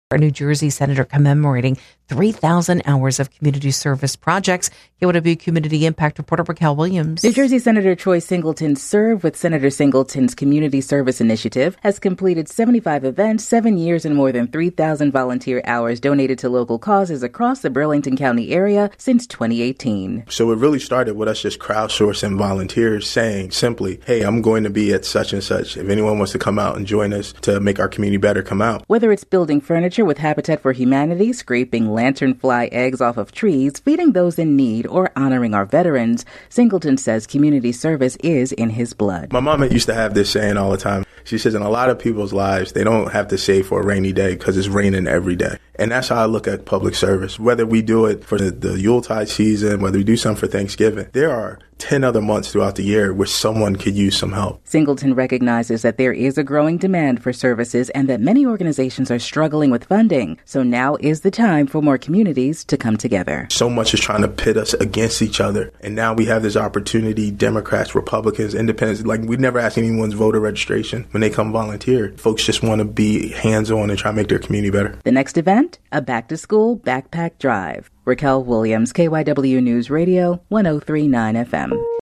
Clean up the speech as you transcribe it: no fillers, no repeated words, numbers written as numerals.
A New Jersey senator commemorating 3,000 hours of community service projects. KYW Community Impact reporter Raquel Williams. New Jersey Senator Troy Singleton Serve with Senator Singleton's Community Service Initiative has completed 75 events, 7 years, and more than 3,000 volunteer hours donated to local causes across the Burlington County area since 2018. So it really started with us just crowdsourcing volunteers saying simply, hey, I'm going to be at such and such. If anyone wants to come out and join us to make our community better, come out. Whether it's building furniture with Habitat for Humanity, scraping lanternfly eggs off of trees, feeding those in need, or honoring our veterans, Singleton says community service is in his blood. My mama used to have this saying all the time. She says in a lot of people's lives, they don't have to save for a rainy day because it's raining every day. And that's how I look at public service. Whether we do it for the Yuletide season, whether we do something for Thanksgiving, there are 10 other months throughout the year where someone could use some help. Singleton recognizes that there is a growing demand for services and that many organizations are struggling with funding. So now is the time for more communities to come together. So much is trying to pit us against each other. And now we have this opportunity, Democrats, Republicans, Independents, like we never ask anyone's voter registration when they come volunteer. Folks just want to be hands-on and try to make their community better. The next event, a back-to-school backpack drive. Raquel Williams, KYW News Radio, 103.9 FM.